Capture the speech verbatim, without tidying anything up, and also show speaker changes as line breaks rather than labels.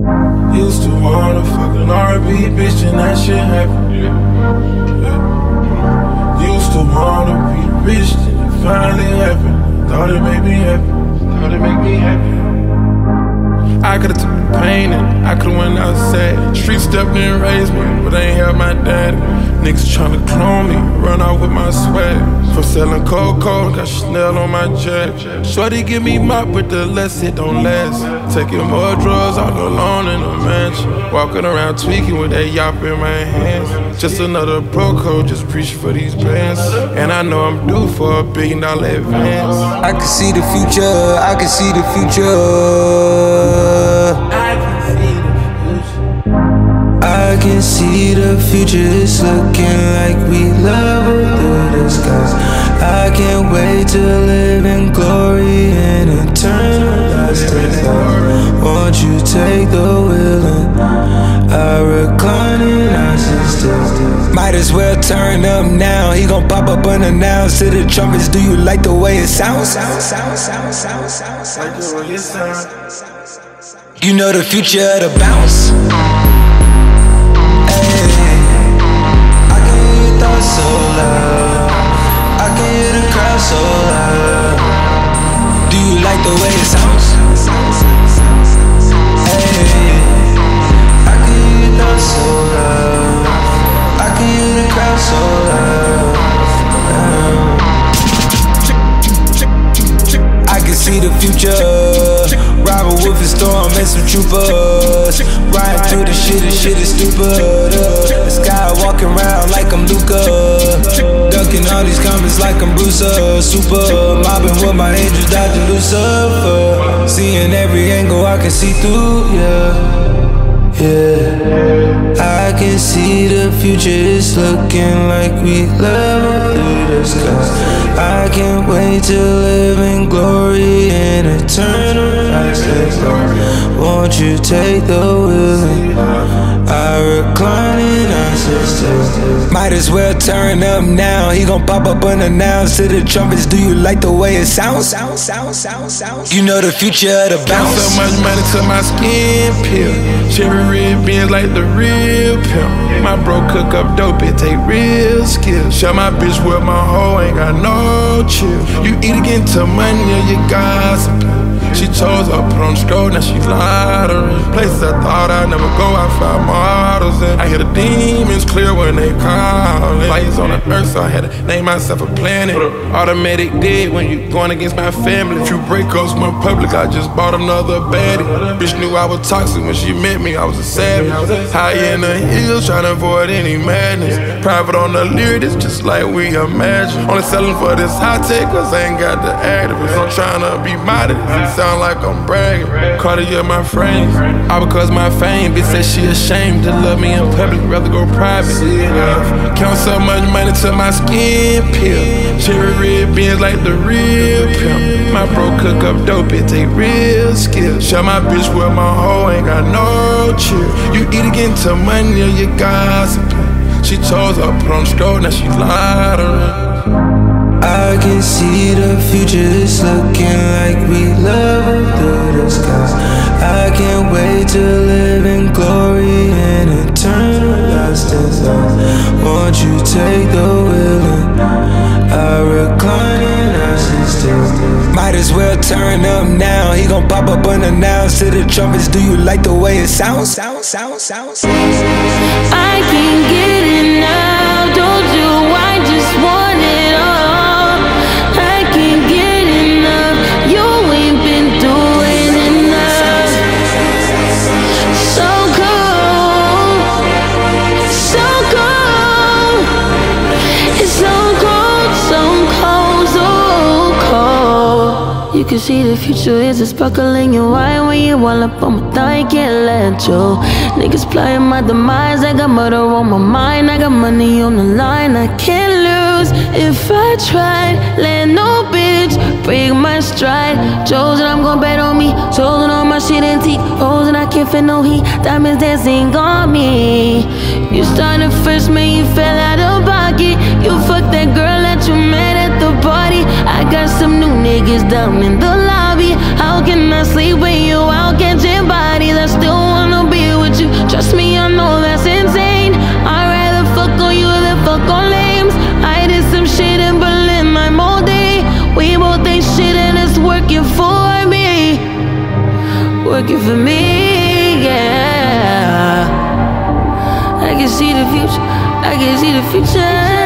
Used to wanna fucking R and B bitch and that shit happened. Yeah. Yeah. Used to wanna be rich and it finally happened. Thought it made me happy. Thought it made me happy. I could've took the pain and I could've went outside. Street stepped in, raised me, but I ain't have my daddy. Niggas tryna clone me, run out with my swag. From selling cold cold, got Chanel on my jack. Shorty give me mop, but the less it don't last. Taking more drugs all alone in a mansion. Walking around tweaking with that yop in my hands. Just another pro code, just preaching for these bands. And I know I'm due for a billion dollar advance.
I can see the future, I can see the future.
I can see the future.
I can see the future, it's looking like we level through the skies. I can't wait to live in glory and eternal life. Won't you take the wheel and I recline and I sit still. Might as well turn up now. He gon' pop up unannounced to the trumpets. Do you like the way it sounds? Sound, sound, sound, sound, sound, sound.
Like the way it sounds.
You know the future of the bounce. Hey, I can hear your thoughts so loud. I can hear the crowd so loud. Do you like the way it sounds? Hey, I can hear your thoughts so loud. I can hear the crowd so loud. I can see the future. Robert Wolf and Storm and some troopers. Riding through the shit, the shit is stupid. uh, The sky walking around like I'm Luka. Ducking all these comments like I'm Bruce uh, Super. Mobbing with my angels, dodging Lucifer. Seeing every angle I can see through, yeah. Yeah, I can see the future, it's looking like we level through the skies. I can't wait to live in glory and eternal life. Won't you take the wheel and I recline and I sit still. Might as well turn up now. He gon' pop up unannounced to the trumpets. Do you like the way it sounds? Sound, sound, sound, sound. You know the future of the bounce.
So much money to my skin peel. Cherry red beans like the real pimp. My bro cook up dope, it take real skill. Show my bitch with my hoe, ain't got no chill. You eat again to money or you gossiping. She chose her, put on the stroll, now she lottery. Places I thought I'd never go, I found models in. I hear the demons clear when they call. Lights on the earth, so I had to name myself a planet. Automatic dead when you going against my family. Few breakups went public, I just bought another baddie. Bitch knew I was toxic when she met me, I was a savage. High in the hills, trying to avoid any madness. Private on the lyric, it's just like we imagine. Only selling for this high tech, cause I ain't got the activists. I'm trying to be modest. Sound like I'm bragging. Cartier my frame. All because my fame. Bitch said she ashamed to love me in public, rather go private. Count so much money to my skin peel. Cherry red beans like the real pimp. My bro cook up dope, it take real skill. Show my bitch with my hoe, ain't got no chill. You eat again to money or you gossiping. She chose her, put on the stroll, now she lottery.
I can see the future, it's looking like we level through the skies. I can't wait to live in glory and eternal lasting life. Won't you take the wheel and I recline and I sit still. Might as well turn up now. He gon' pop up unannounced to the trumpets. Do you like the way it sounds? Sound, sound, sound, sound.
I can't get it now. Don't you? I just want it all. You can see the future is a sparkle in your eye. When you all up on my thigh, can't let you. Niggas playing my demise, I got murder on my mind. I got money on the line, I can't lose. If I tried, let no bitch break my stride. Chosen, I'm gon' bet on me. Chosen on my shit antique. Frozen, I can't fit no heat. Diamonds dancing on me. You started first, man, you fell out of pocket. You fucked that girl that you met at the party. I got some new niggas down in the lobby. How can I sleep with you? I'll catch your body. I still wanna working for me, yeah. I can see the future, I can see the future.